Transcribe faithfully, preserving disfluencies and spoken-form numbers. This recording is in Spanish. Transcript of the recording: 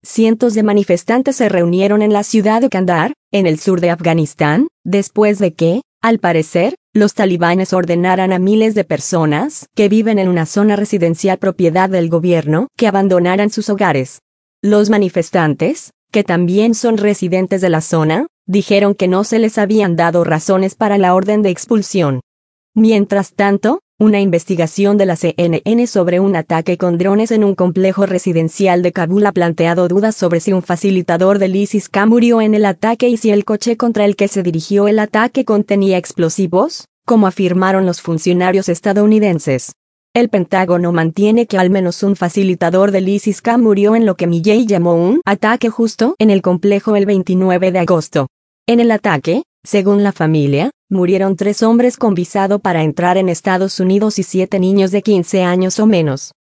cientos de manifestantes se reunieron en la ciudad de Kandahar, en el sur de Afganistán, después de que, al parecer, los talibanes ordenaran a miles de personas que viven en una zona residencial propiedad del gobierno que abandonaran sus hogares. Los manifestantes, que también son residentes de la zona, dijeron que no se les habían dado razones para la orden de expulsión. Mientras tanto, una investigación de la C N N sobre un ataque con drones en un complejo residencial de Kabul ha planteado dudas sobre si un facilitador del ISIS-K murió en el ataque y si el coche contra el que se dirigió el ataque contenía explosivos, como afirmaron los funcionarios estadounidenses. El Pentágono mantiene que al menos un facilitador del ISIS-K murió en lo que Milley llamó un ataque justo en el complejo el veintinueve de agosto. En el ataque, según la familia, murieron tres hombres con visado para entrar en Estados Unidos y siete niños de quince años o menos.